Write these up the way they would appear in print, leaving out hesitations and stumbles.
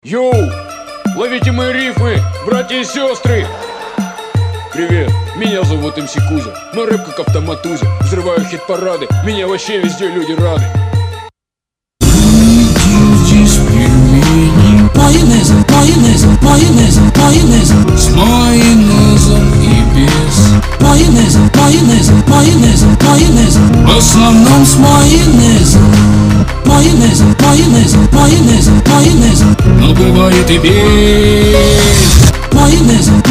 Йоу! Ловите мои рифмы, братья и сестры! Привет, меня зовут МС Кузя. Мой рэп как автомат Узя. Взрываю хит-парады, меня вообще везде люди рады. Майонезом с майонезом и без майонезом. В основном с майонезом. Майонезом, но бывает и без майонезом.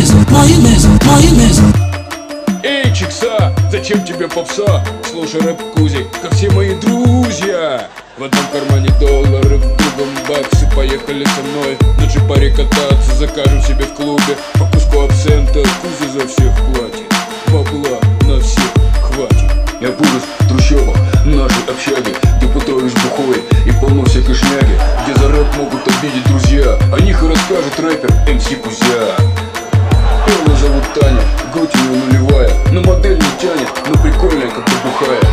Эй, чикса, зачем тебе попса? Слушай рэп Кузи, как все мои друзья. В одном кармане доллары, в другом баксы. Поехали со мной на джипаре кататься. Закажем себе в клубе по куску абсента. Кузя за всех платит, бабла на всех хватит. Я вырос в трущобах нашей общаги, где путаешь бухой и полно всякой шняги, где за рэп могут обидеть друзья. О них и расскажет рэпер МС Кузя. Первую зовут Таня, грудь у нее нулевая, на модель не тянет, но прикольная, как бухая.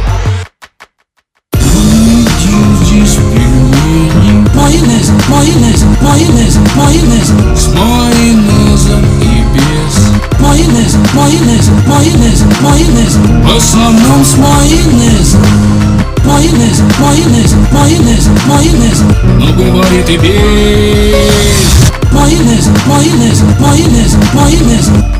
Майонезом с майонезом и без майонезом. В основном с майонезом. Майонезом, но бывает и без майонезом.